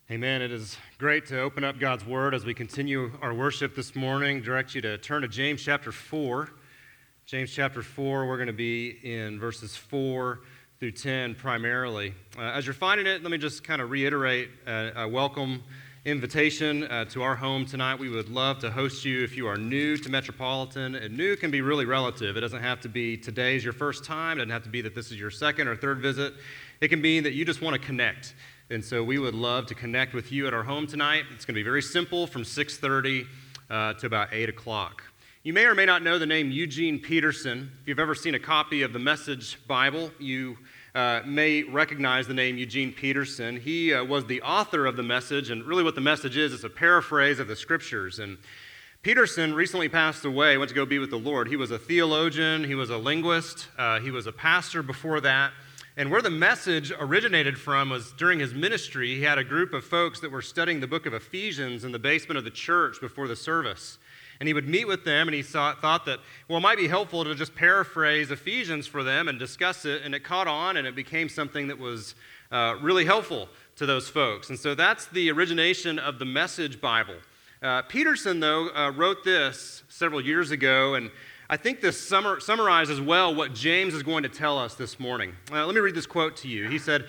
Amen. It is great to open up God's Word as we continue our worship this morning. Direct you to turn to James chapter 4. James chapter 4, we're going to be in verses 4 through 10 primarily. As you're finding it, let me just kind of reiterate a welcome invitation to our home tonight. We would love to host you if you are new to Metropolitan. And new can be really relative. It doesn't have to be today's your first time. It doesn't have to be that this is your second or third visit. It can be that you just want to connect. And so we would love to connect with you at our home tonight. It's going to be very simple from 6:30 to about 8 o'clock. You may or may not know the name Eugene Peterson. If you've ever seen a copy of the Message Bible, you may recognize the name Eugene Peterson. He was the author of the Message, and really what the Message is a paraphrase of the Scriptures. And Peterson recently passed away, went to go be with the Lord. He was a theologian, he was a linguist, he was a pastor before that. And where the Message originated from was during his ministry. He had a group of folks that were studying the book of Ephesians in the basement of the church before the service. And he would meet with them, and he thought that, well, it might be helpful to just paraphrase Ephesians for them and discuss it. And it caught on, and it became something that was really helpful to those folks. And so that's the origination of the Message Bible. Peterson, though, wrote this several years ago, and I think this summarizes well what James is going to tell us this morning. Let me read this quote to you. He said,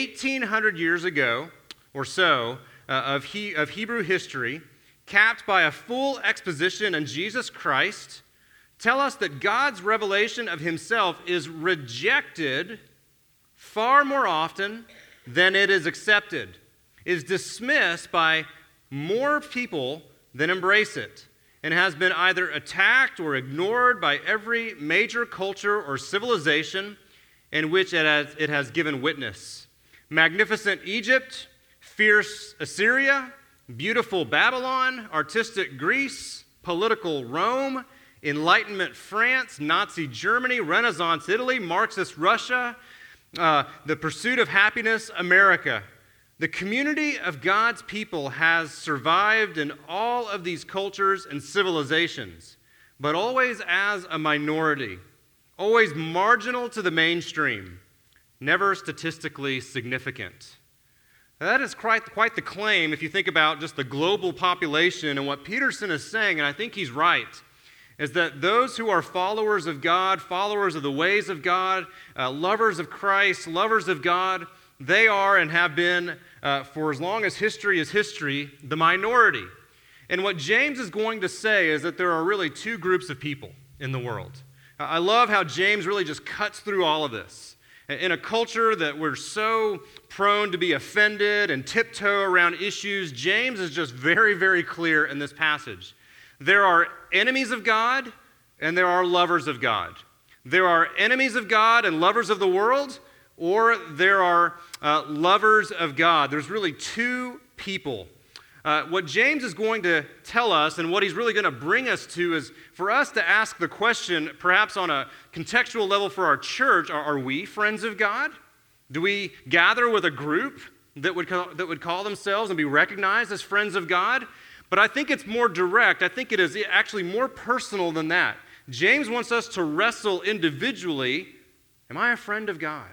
1,800 years ago or so of Hebrew history, capped by a full exposition in Jesus Christ, tell us that God's revelation of himself is rejected far more often than it is accepted, is dismissed by more people than embrace it, and has been either attacked or ignored by every major culture or civilization in which it has given witness. Magnificent Egypt, fierce Assyria, beautiful Babylon, artistic Greece, political Rome, Enlightenment France, Nazi Germany, Renaissance Italy, Marxist Russia, the pursuit of happiness America. The community of God's people has survived in all of these cultures and civilizations, but always as a minority, always marginal to the mainstream, never statistically significant. That is quite the claim if you think about just the global population. And what Peterson is saying, and I think he's right, is that those who are followers of God, followers of the ways of God, lovers of Christ, lovers of God, they are and have been, for as long as history is history, the minority. And what James is going to say is that there are really two groups of people in the world. I love how James really just cuts through all of this. In a culture that we're so prone to be offended and tiptoe around issues, James is just very, very clear in this passage. There are enemies of God and there are lovers of God. There are enemies of God and lovers of the world, or there are lovers of God. There's really two people. What James is going to tell us and what he's really going to bring us to is for us to ask the question, perhaps on a contextual level for our church, are we friends of God? Do we gather with a group that would call themselves and be recognized as friends of God? But I think it's more direct. I think it is actually more personal than that. James wants us to wrestle individually. Am I a friend of God?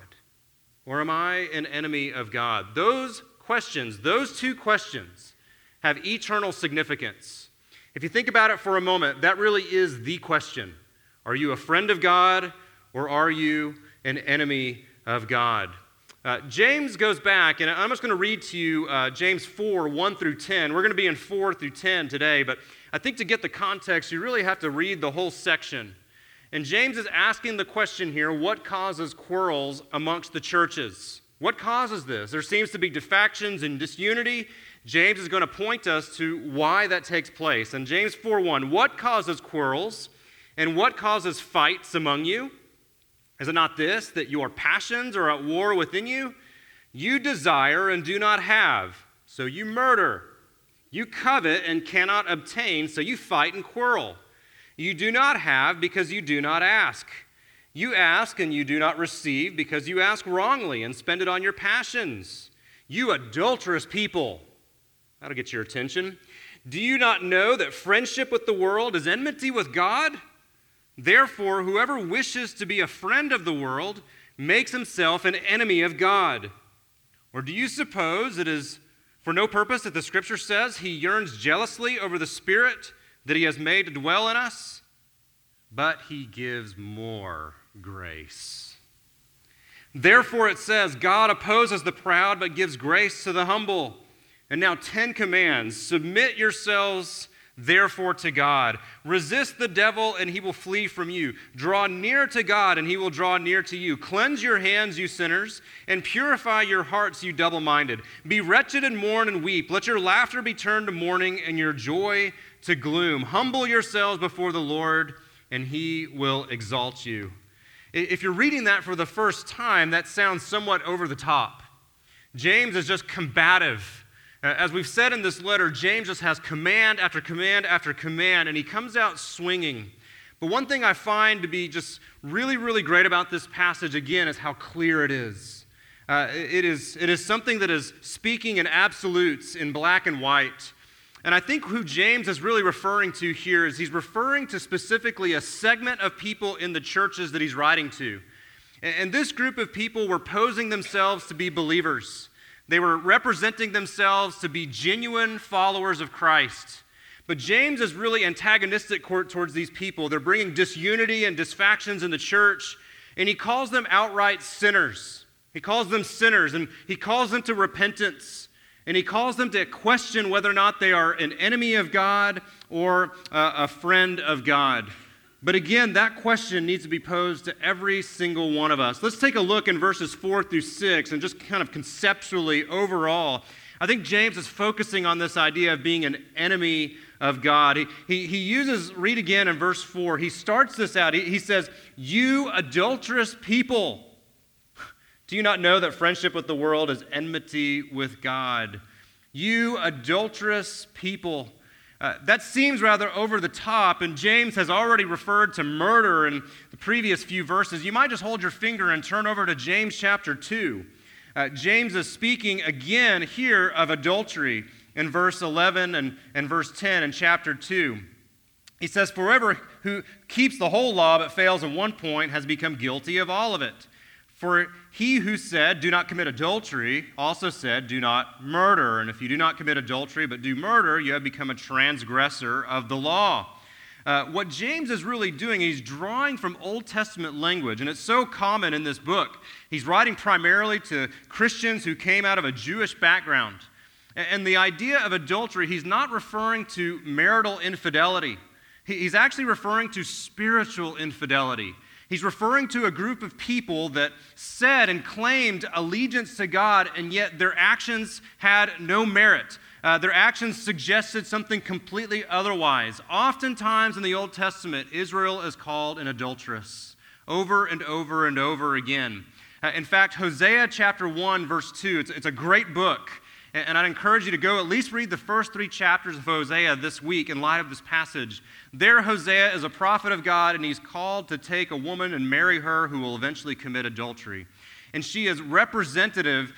Or am I an enemy of God? Those questions, those two questions, have eternal significance. If you think about it for a moment, that really is the question. Are you a friend of God, or are you an enemy of God? James goes back, and I'm just going to read to you James 4, 1 through 10. We're going to be in 4 through 10 today, but I think to get the context, you really have to read the whole section. And James is asking the question here, what causes quarrels amongst the churches? What causes this? There seems to be defections and disunity. James is going to point us to why that takes place. In James 4:1, what causes quarrels and what causes fights among you? Is it not this, that your passions are at war within you? You desire and do not have, so you murder. You covet and cannot obtain, so you fight and quarrel. You do not have because you do not ask. You ask and you do not receive because you ask wrongly and spend it on your passions. You adulterous people. That'll get your attention. Do you not know that friendship with the world is enmity with God? Therefore, whoever wishes to be a friend of the world makes himself an enemy of God. Or do you suppose it is For no purpose that the Scripture says he yearns jealously over the Spirit that he has made to dwell in us, but he gives more grace. Therefore it says, God opposes the proud, but gives grace to the humble. And now 10 commands. Submit yourselves therefore to God. Resist the devil, and he will flee from you. Draw near to God, and he will draw near to you. Cleanse your hands, you sinners, and purify your hearts, you double-minded. Be wretched and mourn and weep. Let your laughter be turned to mourning and your joy to gloom. Humble yourselves before the Lord, and he will exalt you. If you're reading that for the first time, that sounds somewhat over the top. James is just combative. As we've said in this letter, James just has command after command after command, and he comes out swinging. But one thing I find to be just really, really great about this passage, again, is how clear it is. It is something that is speaking in absolutes, in black and white. And I think who James is really referring to here is he's referring to specifically a segment of people in the churches that he's writing to. And this group of people were posing themselves to be believers. They were representing themselves to be genuine followers of Christ. But James is really antagonistic towards these people. They're bringing disunity and disfactions in the church, and he calls them outright sinners. He calls them sinners, and he calls them to repentance. And he calls them to question whether or not they are an enemy of God or a friend of God. But again, that question needs to be posed to every single one of us. Let's take a look in verses 4 through 6 and just kind of conceptually overall. I think James is focusing on this idea of being an enemy of God. He uses, read again in verse 4, he starts this out. He says, "You adulterous people, do you not know that friendship with the world is enmity with God?" You adulterous people. That seems rather over the top, and James has already referred to murder in the previous few verses. You might just hold your finger and turn over to James chapter 2. James is speaking again here of adultery in verse 11 and verse 10 in chapter 2. He says, "For whoever who keeps the whole law but fails in one point has become guilty of all of it. For he who said, 'Do not commit adultery,' also said, 'Do not murder.' And if you do not commit adultery but do murder, you have become a transgressor of the law." What James is really doing, he's drawing from Old Testament language, and it's so common in this book. He's writing primarily to Christians who came out of a Jewish background. And the idea of adultery, he's not referring to marital infidelity. He's actually referring to spiritual infidelity. He's referring to a group of people that said and claimed allegiance to God, and yet their actions had no merit. Their actions suggested something completely otherwise. Oftentimes in the Old Testament, Israel is called an adulteress over and over and over again. In fact, Hosea chapter 1, verse 2, it's a great book. And I'd encourage you to go at least read the first 3 chapters of Hosea this week in light of this passage. There, Hosea is a prophet of God, and he's called to take a woman and marry her who will eventually commit adultery. And she is representative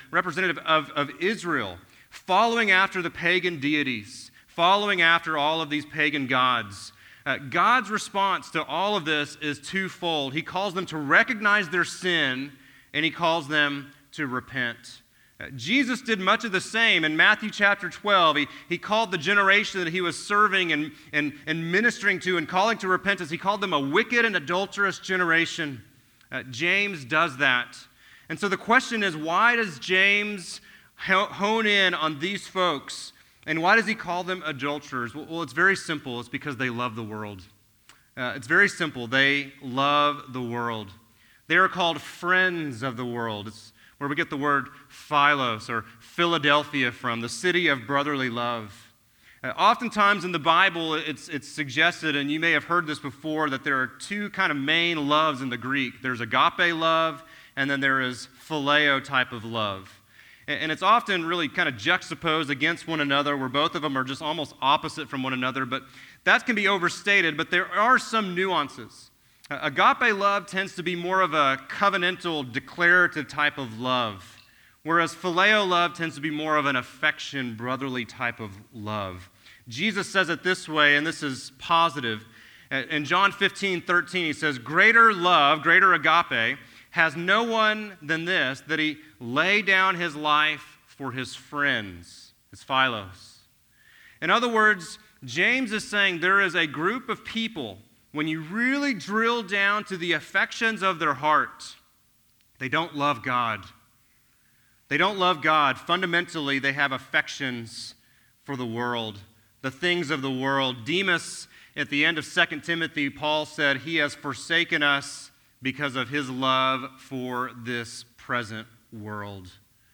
of Israel, following after the pagan deities, following after all of these pagan gods. God's response to all of this is twofold. He calls them to recognize their sin, and he calls them to repent. Jesus did much of the same. In Matthew chapter 12, he called the generation that he was serving and ministering to and calling to repentance, he called them a wicked and adulterous generation. James does that. And so the question is, why does James hone in on these folks, and why does he call them adulterers? Well, it's very simple. It's because they love the world. It's very simple. They love the world. They are called friends of the world. It's where we get the word Philos or Philadelphia from, the city of brotherly love. Oftentimes in the Bible, it's suggested, and you may have heard this before, that there are 2 kind of main loves in the Greek. There's agape love, and then there is phileo type of love. And it's often really kind of juxtaposed against one another, where both of them are just almost opposite from one another, but that can be overstated, but there are some nuances. Agape love tends to be more of a covenantal, declarative type of love, whereas phileo love tends to be more of an affection, brotherly type of love. Jesus says it this way, and this is positive. In John 15:13, he says, "Greater love, greater agape, has no one than this, that he lay down his life for his friends." It's Philos. In other words, James is saying there is a group of people, when you really drill down to the affections of their heart, they don't love God. They don't love God. Fundamentally, they have affections for the world, the things of the world. Demas, at the end of 2 Timothy, Paul said, he has forsaken us because of his love for this present world.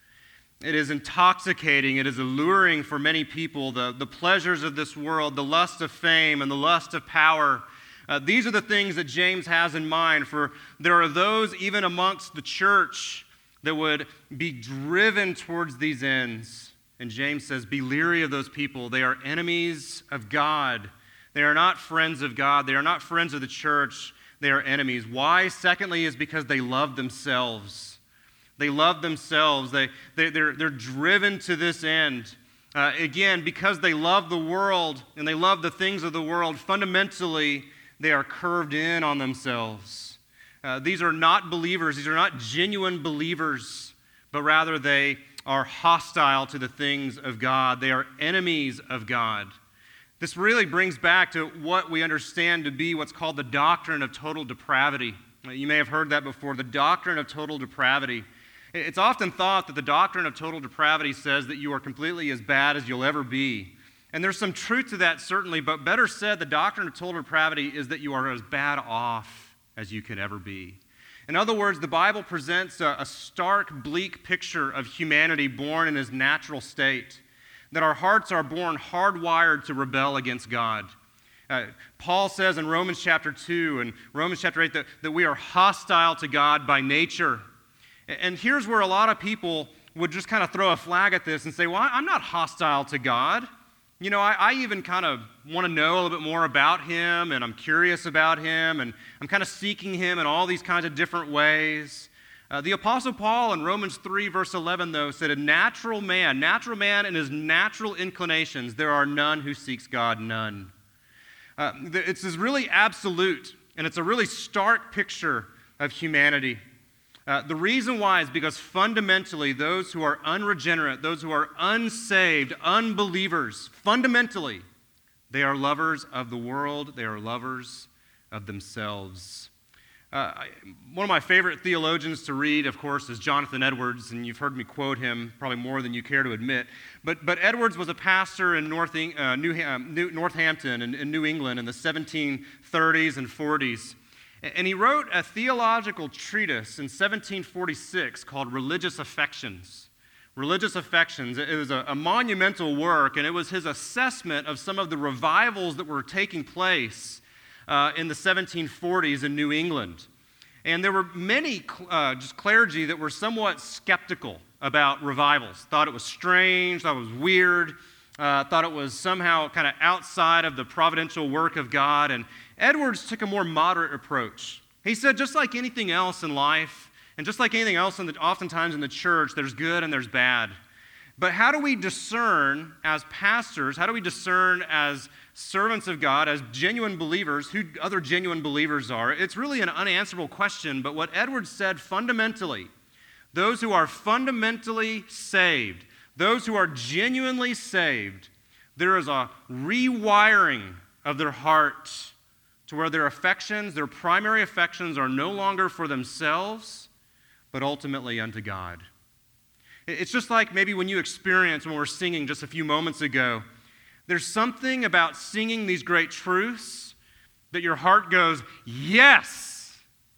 It is intoxicating, it is alluring for many people, the pleasures of this world, the lust of fame and the lust of power. These are the things that James has in mind, for there are those even amongst the church that would be driven towards these ends. And James says, be leery of those people. They are enemies of God. They are not friends of God. They are not friends of the church. They are enemies. Why? Secondly, is because they love themselves. They love themselves. They're driven to this end. Again, because they love the world and they love the things of the world, fundamentally, they are curved in on themselves. These are not believers. These are not genuine believers, but rather they are hostile to the things of God. They are enemies of God. This really brings back to what we understand to be what's called the doctrine of total depravity. You may have heard that before, the doctrine of total depravity. It's often thought that the doctrine of total depravity says that you are completely as bad as you'll ever be. And there's some truth to that, certainly, but better said, the doctrine of total depravity is that you are as bad off as you could ever be. In other words, the Bible presents a stark, bleak picture of humanity born in his natural state, that our hearts are born hardwired to rebel against God. Paul says in Romans chapter 2 and Romans chapter 8 that we are hostile to God by nature. And here's where a lot of people would just kind of throw a flag at this and say, well, I'm not hostile to God. You know, I even kind of want to know a little bit more about him, and I'm curious about him, and I'm kind of seeking him in all these kinds of different ways. The Apostle Paul in Romans 3, verse 11, though, said, a natural man in his natural inclinations, there are none who seeks God, none. It's really absolute, and it's a really stark picture of humanity. The reason why is because fundamentally, those who are unregenerate, those who are unsaved, unbelievers, fundamentally, they are lovers of the world, they are lovers of themselves. One of my favorite theologians to read, of course, is Jonathan Edwards, and you've heard me quote him probably more than you care to admit. But Edwards was a pastor in Northampton in New England in the 1730s and 40s. And he wrote a theological treatise in 1746 called Religious Affections. Religious Affections. It was a monumental work, and it was his assessment of some of the revivals that were taking place in the 1740s in New England. And there were many just clergy that were somewhat skeptical about revivals, thought it was strange, thought it was weird, thought it was somehow kind of outside of the providential work of God. And Edwards took a more moderate approach. He said, just like anything else in life, and just like anything else oftentimes in the church, there's good and there's bad. But how do we discern as pastors, how do we discern as servants of God, as genuine believers, who other genuine believers are? It's really an unanswerable question, but what Edwards said fundamentally, those who are fundamentally saved, those who are genuinely saved, there is a rewiring of their heart to where their affections, their primary affections, are no longer for themselves, but ultimately unto God. It's just like maybe when you experience, when we were singing just a few moments ago, there's something about singing these great truths that your heart goes, yes,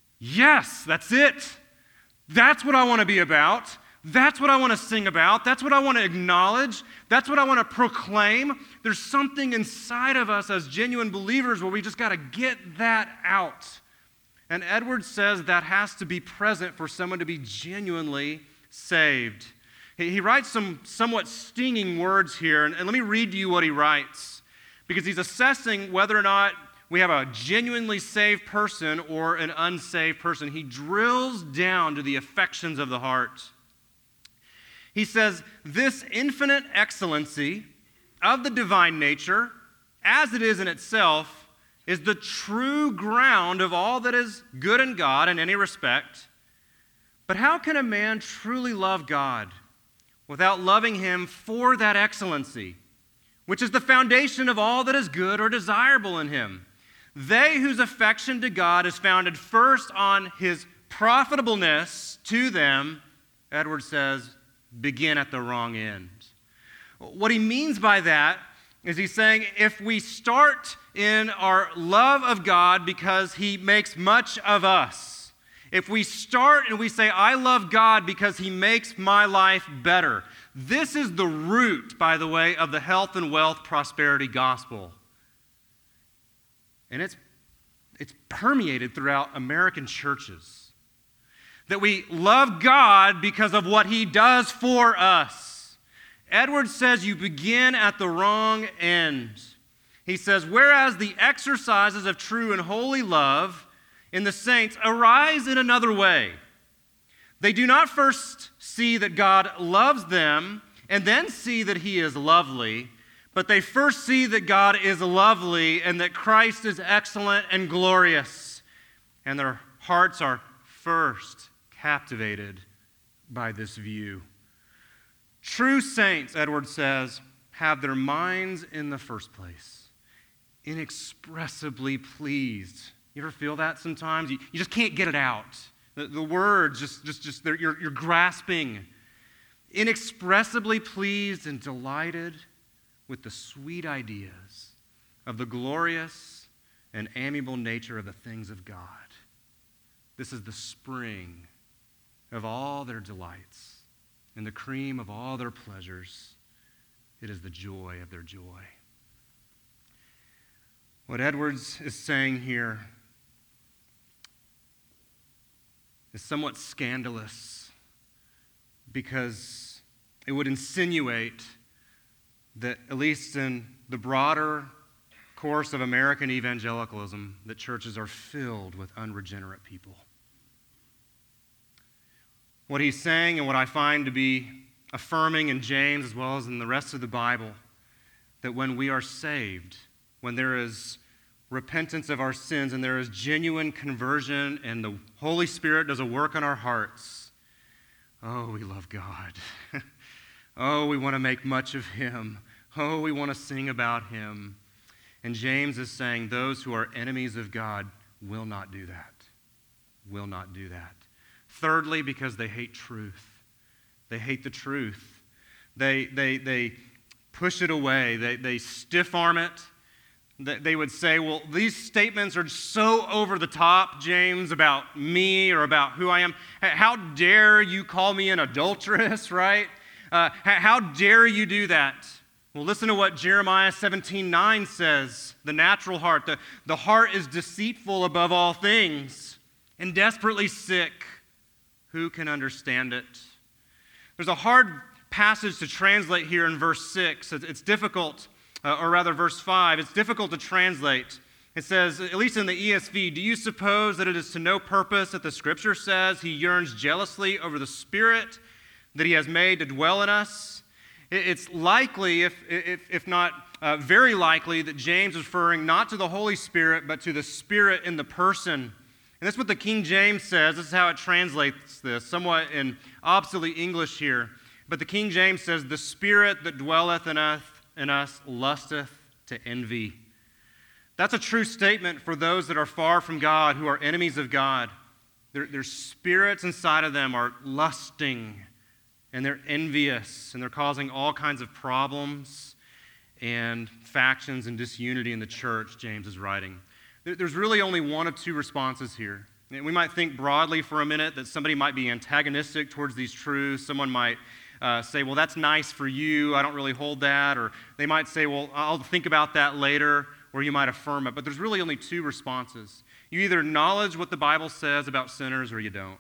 that's it. That's what I want to be about. That's what I want to sing about. That's what I want to acknowledge. That's what I want to proclaim. There's something inside of us as genuine believers where we just got to get that out. And Edwards says that has to be present for someone to be genuinely saved. He writes some somewhat stinging words here, and let me read to you what he writes, because he's assessing whether or not we have a genuinely saved person or an unsaved person. He drills down to the affections of the heart. He says, this infinite excellency of the divine nature, as it is in itself, is the true ground of all that is good in God in any respect. But how can a man truly love God without loving him for that excellency, which is the foundation of all that is good or desirable in him. They whose affection to God is founded first on his profitableness to them, Edwards says, begin at the wrong end. What he means by that is he's saying if we start in our love of God because he makes much of us, if we start and we say, I love God because he makes my life better, this is the root, by the way, of the health and wealth prosperity gospel. And it's permeated throughout American churches. That we love God because of what he does for us. Edwards says you begin at the wrong end. He says, whereas the exercises of true and holy love in the saints arise in another way. They do not first see that God loves them and then see that he is lovely, but they first see that God is lovely and that Christ is excellent and glorious, and their hearts are first captivated by this view. True saints, Edwards says, have their minds in the first place, inexpressibly pleased. You ever feel that sometimes? You just can't get it out. The words, you're grasping. Inexpressibly pleased and delighted with the sweet ideas of the glorious and amiable nature of the things of God. This is the spring of all their delights and the cream of all their pleasures. It is the joy of their joy. What Edwards is saying here is somewhat scandalous because it would insinuate that, at least in the broader course of American evangelicalism, that churches are filled with unregenerate people. What he's saying, and what I find to be affirming in James as well as in the rest of the Bible, that when we are saved, when there is repentance of our sins and there is genuine conversion and the Holy Spirit does a work in our hearts, oh, we love God. Oh, we want to make much of him. Oh, we want to sing about him. And James is saying those who are enemies of God will not do that. Will not do that. Thirdly, because they hate truth. They hate the truth. They push it away. They stiff-arm it. They would say, well, these statements are so over the top, James, about me or about who I am. How dare you call me an adulteress, right? How dare you do that? Well, listen to what Jeremiah 17:9 says. The natural heart, the heart is deceitful above all things and desperately sick. Who can understand it? There's a hard passage to translate here in verse 6. It's difficult, or rather verse 5. It's difficult to translate. It says, at least in the ESV, do you suppose that it is to no purpose that the Scripture says he yearns jealously over the Spirit that he has made to dwell in us? It's likely, if not very likely, that James is referring not to the Holy Spirit, but to the Spirit in the person. And that's what the King James says. This is how it translates this, somewhat in obsolete English here. But the King James says, the Spirit that dwelleth in us lusteth to envy. That's a true statement for those that are far from God, who are enemies of God. Their spirits inside of them are lusting, and they're envious, and they're causing all kinds of problems and factions and disunity in the church, James is writing. There's really only one of two responses here. We might think broadly for a minute that somebody might be antagonistic towards these truths. Someone might say, well, that's nice for you. I don't really hold that. Or they might say, well, I'll think about that later. Or you might affirm it. But there's really only two responses. You either acknowledge what the Bible says about sinners or you don't.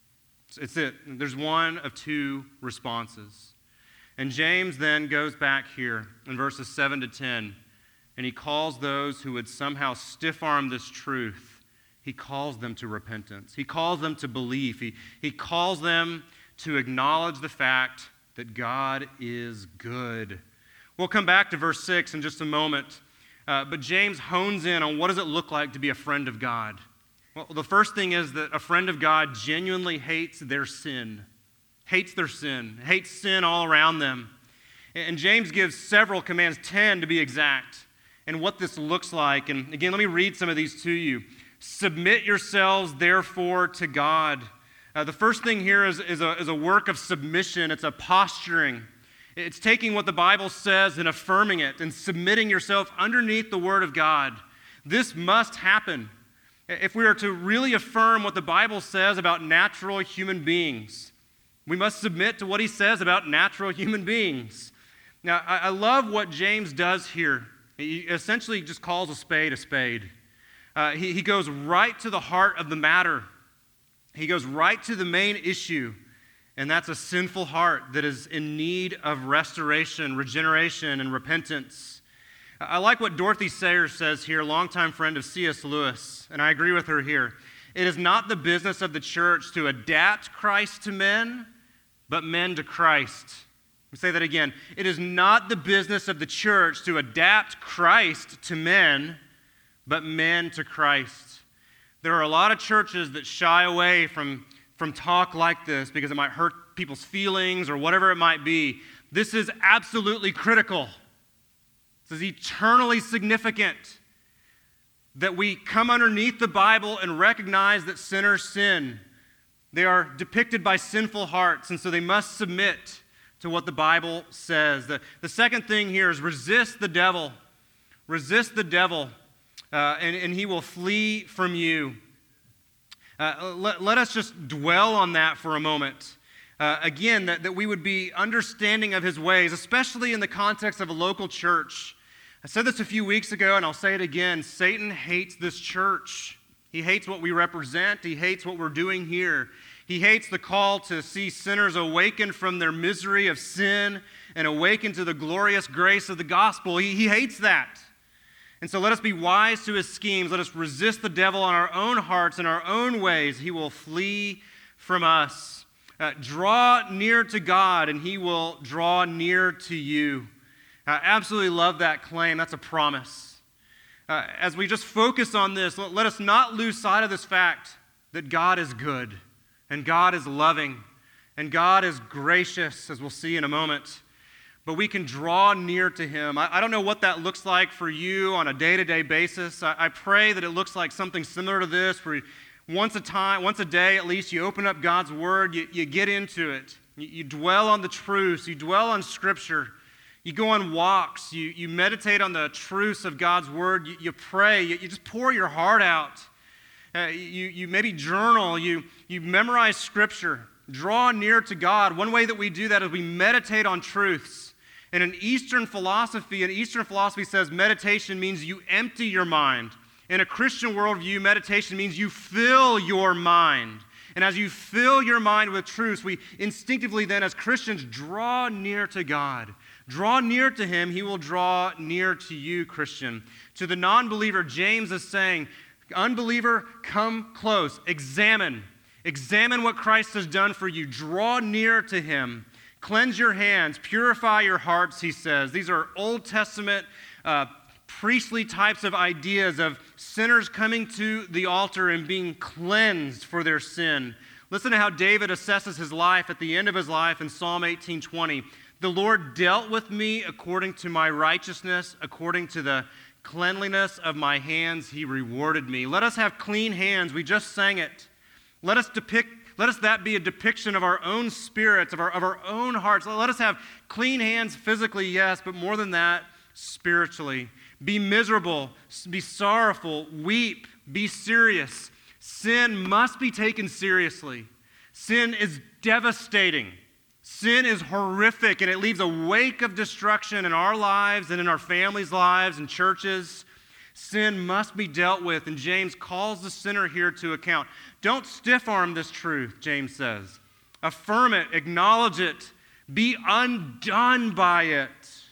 It's it. There's one of two responses. And James then goes back here in verses 7 to 10. And he calls those who would somehow stiff-arm this truth, he calls them to repentance. He calls them to belief. He calls them to acknowledge the fact that God is good. We'll come back to verse 6 in just a moment, but James hones in on what does it look like to be a friend of God. Well, the first thing is that a friend of God genuinely hates their sin. hates their sin, hates sin all around them. And James gives several commands, 10 to be exact, and what this looks like. And again, let me read some of these to you. Submit yourselves, therefore, to God. The first thing here is a work of submission. It's a posturing. It's taking what the Bible says and affirming it and submitting yourself underneath the Word of God. This must happen. If we are to really affirm what the Bible says about natural human beings, we must submit to what he says about natural human beings. Now, I love what James does here. He essentially just calls a spade a spade. He goes right to the heart of the matter. He goes right to the main issue, and that's a sinful heart that is in need of restoration, regeneration, and repentance. I like what Dorothy Sayers says here, longtime friend of C.S. Lewis, and I agree with her here. It is not the business of the church to adapt Christ to men, but men to Christ. Let me say that again. It is not the business of the church to adapt Christ to men, but men to Christ. There are a lot of churches that shy away from talk like this because it might hurt people's feelings or whatever it might be. This is absolutely critical. This is eternally significant that we come underneath the Bible and recognize that sinners sin. They are depicted by sinful hearts, and so they must submit to what the Bible says. The second thing here is resist the devil. Resist the devil. And he will flee from you. Let us just dwell on that for a moment. Again, that we would be understanding of his ways, especially in the context of a local church. I said this a few weeks ago, and I'll say it again. Satan hates this church. He hates what we represent. He hates what we're doing here. He hates the call to see sinners awaken from their misery of sin and awaken to the glorious grace of the gospel. He hates that. And so let us be wise to his schemes. Let us resist the devil on our own hearts and our own ways. He will flee from us. Draw near to God, and he will draw near to you. I absolutely love that claim. That's a promise. As we just focus on this, let us not lose sight of this fact that God is good, and God is loving, and God is gracious, as we'll see in a moment. But we can draw near to him. I don't know what that looks like for you on a day-to-day basis. I pray that it looks like something similar to this, where once a day at least, you open up God's Word, you get into it. You dwell on the truths, you dwell on Scripture. You go on walks, you meditate on the truths of God's Word, you pray, you just pour your heart out. You maybe journal, you memorize Scripture. Draw near to God. One way that we do that is we meditate on truths. And in Eastern philosophy says meditation means you empty your mind. In a Christian worldview, meditation means you fill your mind. And as you fill your mind with truths, we instinctively then as Christians draw near to God. Draw near to him, he will draw near to you, Christian. To the non-believer, James is saying, unbeliever, come close. Examine what Christ has done for you. Draw near to him. Cleanse your hands, purify your hearts, he says. These are Old Testament priestly types of ideas of sinners coming to the altar and being cleansed for their sin. Listen to how David assesses his life at the end of his life in Psalm 18:20. The Lord dealt with me according to my righteousness, according to the cleanliness of my hands, he rewarded me. Let us have clean hands. We just sang it. Let us that be a depiction of our own spirits, of our own hearts. Let us have clean hands physically, yes, but more than that, spiritually. Be miserable, be sorrowful, weep, be serious. Sin must be taken seriously. Sin is devastating. Sin is horrific, and it leaves a wake of destruction in our lives and in our families' lives and churches. Sin must be dealt with, and James calls the sinner here to account. Don't stiff-arm this truth, James says. Affirm it, acknowledge it, be undone by it,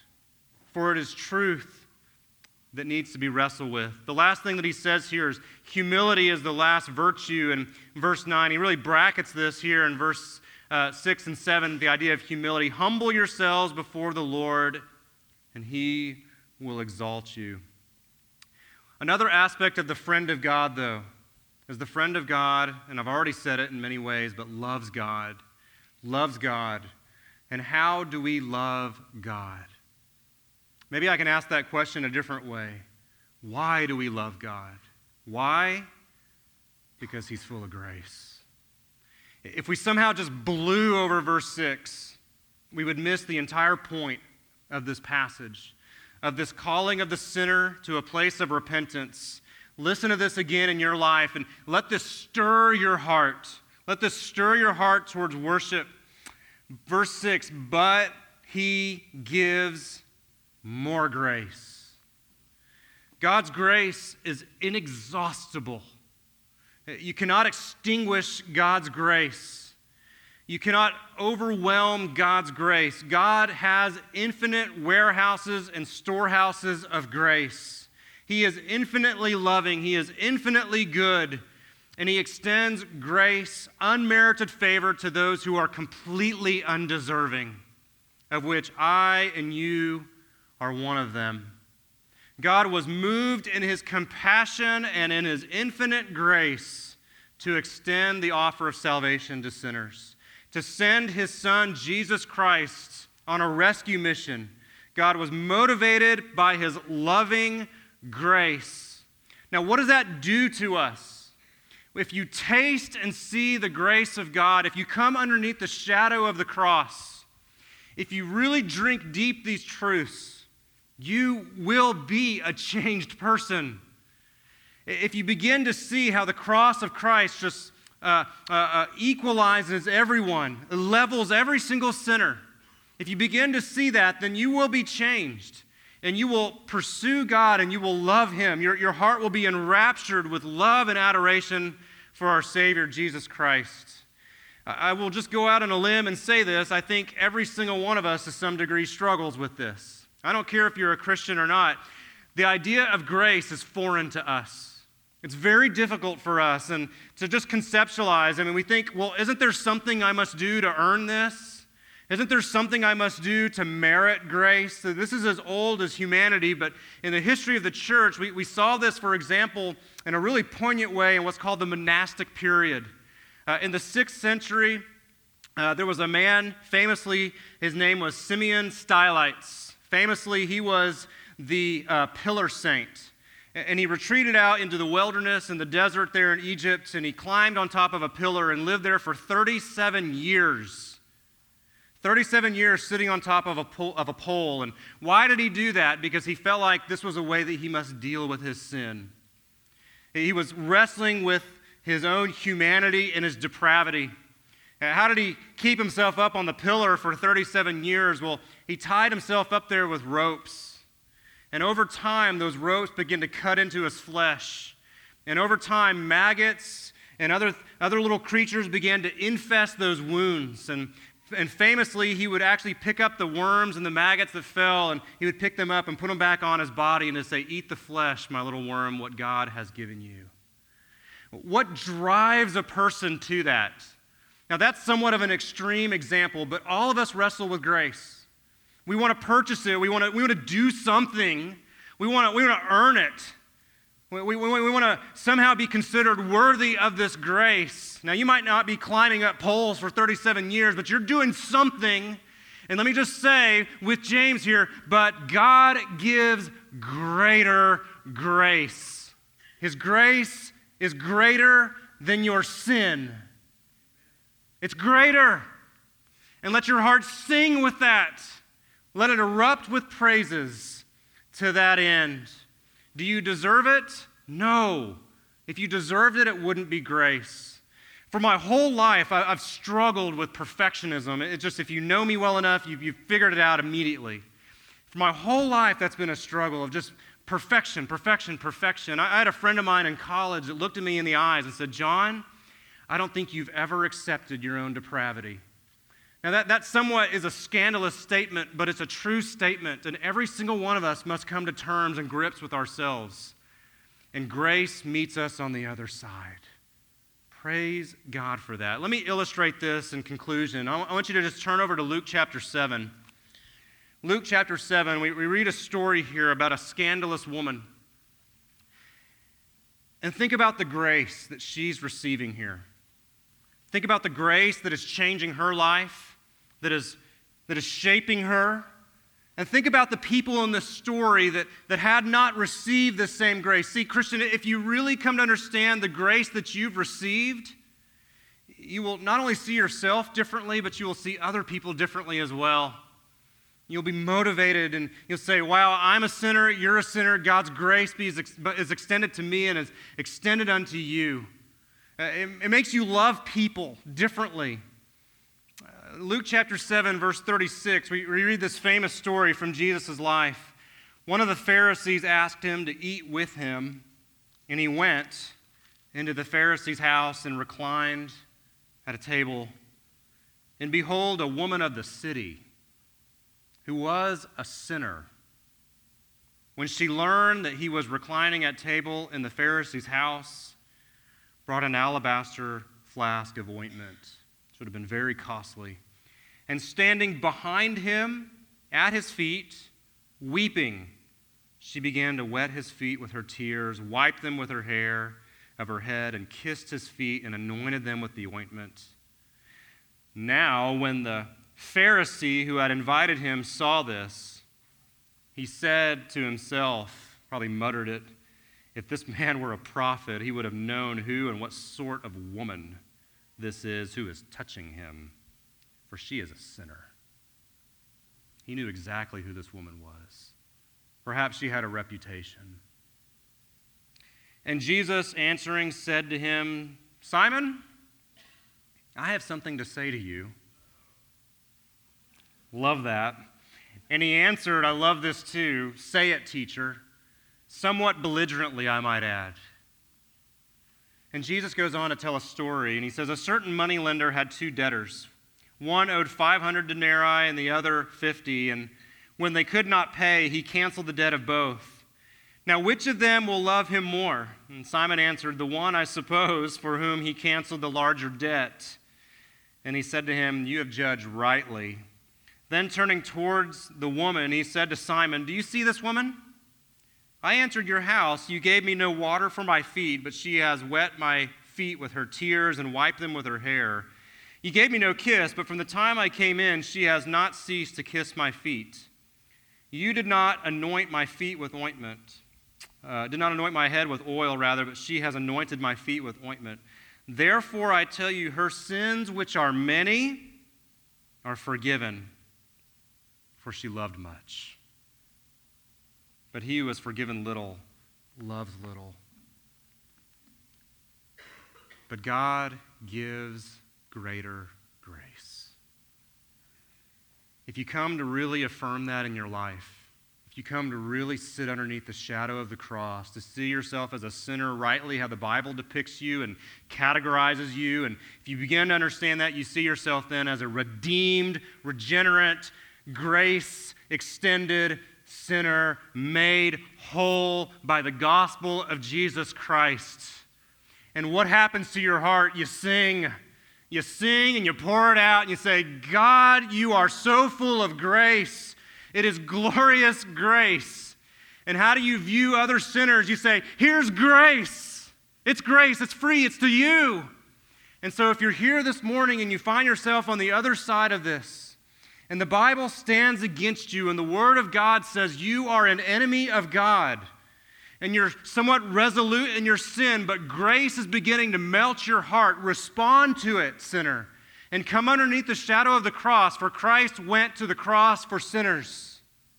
for it is truth that needs to be wrestled with. The last thing that he says here is humility is the last virtue. In verse 9, he really brackets this here in verse 6 and 7, the idea of humility. Humble yourselves before the Lord, and he will exalt you. Another aspect of the friend of God, though, is the friend of God, and I've already said it in many ways, but loves God. loves God, and how do we love God? Maybe I can ask that question a different way. Why do we love God? Why? Because he's full of grace. If we somehow just blew over verse 6, we would miss the entire point of this passage, of this calling of the sinner to a place of repentance. Listen to this again in your life and let this stir your heart. Let this stir your heart towards worship. Verse 6, but he gives more grace. God's grace is inexhaustible. You cannot extinguish God's grace. You cannot overwhelm God's grace. God has infinite warehouses and storehouses of grace. He is infinitely loving. He is infinitely good. And he extends grace, unmerited favor to those who are completely undeserving, of which I and you are one of them. God was moved in his compassion and in his infinite grace to extend the offer of salvation to sinners, to send his son, Jesus Christ, on a rescue mission. God was motivated by his loving grace. Now, what does that do to us? If you taste and see the grace of God, if you come underneath the shadow of the cross, if you really drink deep these truths, you will be a changed person. If you begin to see how the cross of Christ just equalizes everyone, levels every single sinner, if you begin to see that, then you will be changed. And you will pursue God and you will love him. Your heart will be enraptured with love and adoration for our Savior, Jesus Christ. I will just go out on a limb and say this. I think every single one of us to some degree struggles with this. I don't care if you're a Christian or not. The idea of grace is foreign to us. It's very difficult for us and to just conceptualize. I mean, we think, well, isn't there something I must do to earn this? Isn't there something I must do to merit grace? So this is as old as humanity, but in the history of the church, we saw this, for example, in a really poignant way in what's called the monastic period. In the 6th century, there was a man, famously, his name was Simeon Stylites. Famously, he was the pillar saint. And he retreated out into the wilderness and the desert there in Egypt, and he climbed on top of a pillar and lived there for 37 years. 37 years sitting on top of a pole. And why did he do that? Because he felt like this was a way that he must deal with his sin. He was wrestling with his own humanity and his depravity. How did he keep himself up on the pillar for 37 years? Well, he tied himself up there with ropes. And over time, those ropes began to cut into his flesh. And over time, maggots and other little creatures began to infest those wounds. And famously, he would actually pick up the worms and the maggots that fell, and he would pick them up and put them back on his body and to say, "Eat the flesh, my little worm, what God has given you." What drives a person to that? Now, that's somewhat of an extreme example, but all of us wrestle with grace. We want to purchase it. We want to do something. We want to earn it. We want to somehow be considered worthy of this grace. Now, you might not be climbing up poles for 37 years, but you're doing something. And let me just say with James here, but God gives greater grace. His grace is greater than your sin. It's greater. And let your heart sing with that. Let it erupt with praises to that end. Do you deserve it? No. If you deserved it, it wouldn't be grace. For my whole life, I've struggled with perfectionism. It's just, if you know me well enough, you've figured it out immediately. For my whole life, that's been a struggle of just perfection. I had a friend of mine in college that looked at me in the eyes and said, "John, I don't think you've ever accepted your own depravity." Now, that somewhat is a scandalous statement, but it's a true statement, and every single one of us must come to terms and grips with ourselves. And grace meets us on the other side. Praise God for that. Let me illustrate this in conclusion. I want you to just turn over to Luke chapter 7. Luke chapter 7, we read a story here about a scandalous woman. And think about the grace that she's receiving here. Think about the grace that is changing her life, that is shaping her. And think about the people in this story that had not received the same grace. See, Christian, if you really come to understand the grace that you've received, you will not only see yourself differently, but you will see other people differently as well. You'll be motivated and you'll say, wow, I'm a sinner, you're a sinner, God's grace is extended to me and is extended unto you. It makes you love people differently. Luke chapter 7, verse 36, we read this famous story from Jesus' life. One of the Pharisees asked him to eat with him, and he went into the Pharisee's house and reclined at a table. And behold, a woman of the city, who was a sinner, when she learned that he was reclining at table in the Pharisee's house, brought an alabaster flask of ointment, which would have been very costly, and standing behind him at his feet, weeping, she began to wet his feet with her tears, wiped them with her hair of her head, and kissed his feet and anointed them with the ointment. Now, when the Pharisee who had invited him saw this, he said to himself, probably muttered it, if this man were a prophet, he would have known who and what sort of woman this is who is touching him, for she is a sinner. He knew exactly who this woman was. Perhaps she had a reputation. And Jesus, answering, said to him, Simon, I have something to say to you. Love that. And he answered, I love this too, say it, teacher. Somewhat belligerently, I might add. And Jesus goes on to tell a story, and he says, a certain moneylender had two debtors. One owed 500 denarii and the other 50, and when they could not pay, he canceled the debt of both. Now, which of them will love him more? And Simon answered, the one, I suppose, for whom he canceled the larger debt. And he said to him, you have judged rightly. Then turning towards the woman, he said to Simon, do you see this woman? I entered your house. You gave me no water for my feet, but she has wet my feet with her tears and wiped them with her hair. You gave me no kiss, but from the time I came in, she has not ceased to kiss my feet. You did not anoint my feet with ointment, did not anoint my head with oil, rather, but she has anointed my feet with ointment. Therefore, I tell you, her sins, which are many, are forgiven, for she loved much. But he who is forgiven little loves little. But God gives greater grace. If you come to really affirm that in your life, if you come to really sit underneath the shadow of the cross, to see yourself as a sinner rightly, how the Bible depicts you and categorizes you, and if you begin to understand that, you see yourself then as a redeemed, regenerate, grace-extended sinner made whole by the gospel of Jesus Christ. And what happens to your heart? You sing. You sing and you pour it out and you say, God, you are so full of grace. It is glorious grace. And how do you view other sinners? You say, here's grace. It's grace. It's free. It's to you. And so if you're here this morning and you find yourself on the other side of this, and the Bible stands against you, and the Word of God says you are an enemy of God, and you're somewhat resolute in your sin, but grace is beginning to melt your heart, respond to it, sinner, and come underneath the shadow of the cross, for Christ went to the cross for sinners.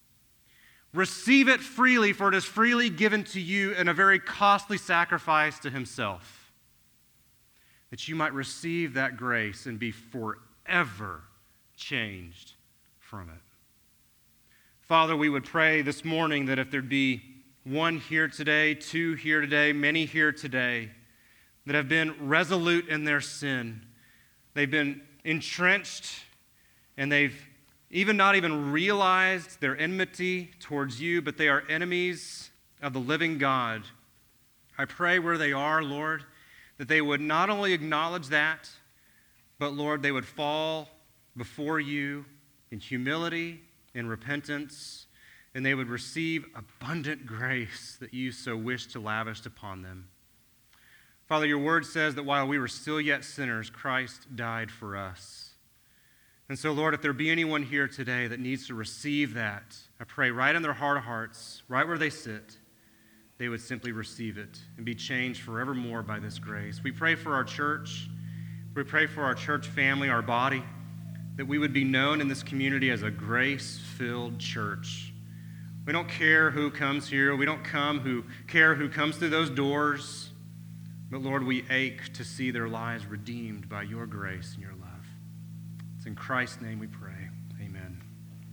Receive it freely, for it is freely given to you in a very costly sacrifice to himself, that you might receive that grace and be forever changed from it. Father, we would pray this morning that if there'd be one here today, two here today, many here today that have been resolute in their sin, they've been entrenched, and they've not even realized their enmity towards you, but they are enemies of the living God. I pray where they are, Lord, that they would not only acknowledge that, but Lord, they would fall before you in humility, in repentance, and they would receive abundant grace that you so wish to lavish upon them. Father, your word says that while we were still yet sinners, Christ died for us. And so, Lord, if there be anyone here today that needs to receive that, I pray right in their heart of hearts, right where they sit, they would simply receive it and be changed forevermore by this grace. We pray for our church. We pray for our church family, our body, that we would be known in this community as a grace-filled church. We don't care who comes here. We don't care who comes through those doors. But Lord, we ache to see their lives redeemed by your grace and your love. It's in Christ's name we pray. Amen.